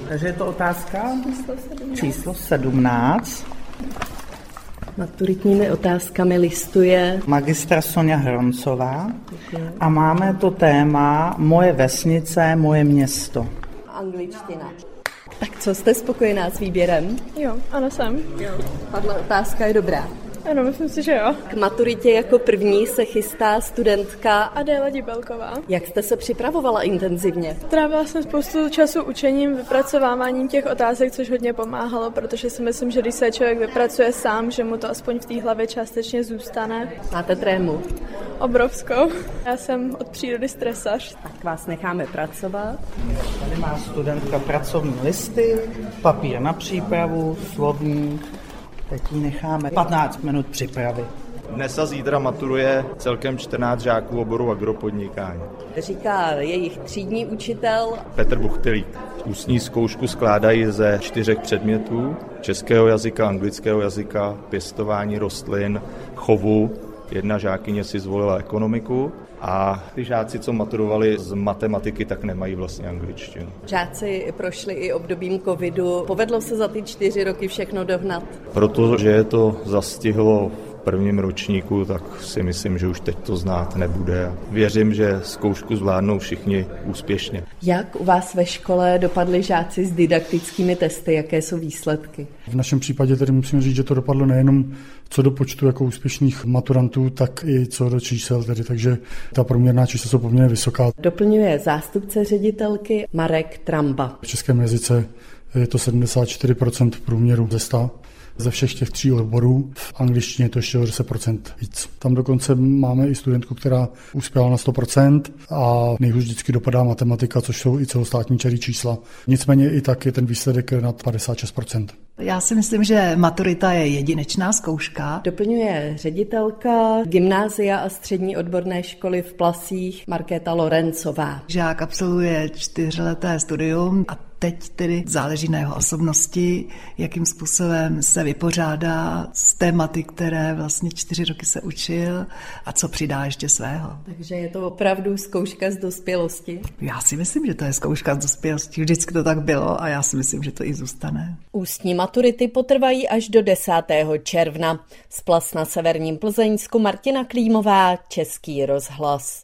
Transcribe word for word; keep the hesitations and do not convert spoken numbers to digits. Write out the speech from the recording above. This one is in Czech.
Takže je to otázka číslo sedmnáct. Maturitními otázkami listuje magistra Sonja Hroncová. A máme to téma Moje vesnice, moje město. Angličtina. Tak co, jste spokojená s výběrem? Jo, ano jsem. Jo. Tahle otázka je dobrá. Ano, myslím si, že jo. K maturitě jako první se chystá studentka Adéla Dibelková. Jak jste se připravovala intenzivně? Trávila jsem spoustu času učením, vypracováváním těch otázek, což hodně pomáhalo, protože si myslím, že když se člověk vypracuje sám, že mu to aspoň v té hlavě částečně zůstane. Máte trému? Obrovskou. Já jsem od přírody stresař. Tak vás necháme pracovat. Tady má studentka pracovní listy, papír na přípravu, slovník. Teď ji necháme patnáct minut připravy. Dnes a zítra maturuje celkem čtrnáct žáků oboru agropodnikání. Říká jejich třídní učitel Petr Buchtelík. Ústní zkoušku skládají ze čtyřech předmětů: českého jazyka, anglického jazyka, pěstování rostlin, chovu. Jedna žákyně si zvolila ekonomiku a ty žáci, co maturovali z matematiky, tak nemají vlastně angličtinu. Žáci prošli i obdobím covidu. Povedlo se za ty čtyři roky všechno dohnat? Protože je to zastihlo v prvním ročníku, tak si myslím, že už teď to znát nebude. Věřím, že zkoušku zvládnou všichni úspěšně. Jak u vás ve škole dopadli žáci s didaktickými testy? Jaké jsou výsledky? V našem případě tedy musím říct, že to dopadlo nejenom co do počtu jako úspěšných maturantů, tak i co do čísel, tedy, takže ta průměrná čísla jsou poměrně vysoká. Doplňuje zástupce ředitelky Marek Tramba. V českém jazyce je to sedmdesát čtyři procent v průměru ze sta. Ze všech těch tří odborů. V angličtině je to ještě o deset procent víc. Tam dokonce máme i studentku, která uspěla na sto procent a nejhůř vždycky dopadá matematika, což jsou i celostátní čarý čísla. Nicméně i tak je ten výsledek nad padesát šest procent. Já si myslím, že maturita je jedinečná zkouška. Doplňuje ředitelka gymnázia a střední odborné školy v Plasích Markéta Lorencová. Žák absolvuje čtyřleté studium a teď tedy záleží na jeho osobnosti, jakým způsobem se vypořádá s tématy, které vlastně čtyři roky se učil a co přidá ještě svého. Takže je to opravdu zkouška z dospělosti? Já si myslím, že to je zkouška z dospělosti. Vždycky to tak bylo a já si myslím, že to i zůstane. Ústní maturity potrvají až do desátého června. Z Plas na severním Plzeňsku Martina Klímová, Český rozhlas.